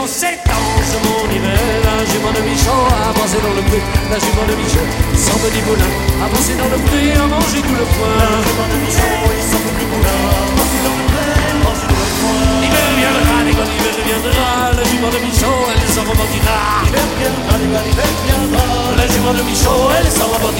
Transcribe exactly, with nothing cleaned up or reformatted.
sept ans, je m'en irai. La jument de Michon a avancé dans le pré. La jument de Michon, sans petit boulin, avancé dans le pré, a mangé tout le foin. La jument de Michon, sans petit boulin, avancé dans le pré, a mangé tout le foin. L'hiver viendra, et quand l'hiver viendra, la jument de Michon, elle s'en repartira. L'hiver viendra, et quand l'hiver viendra, la jument de Michon, elle s'en repartira.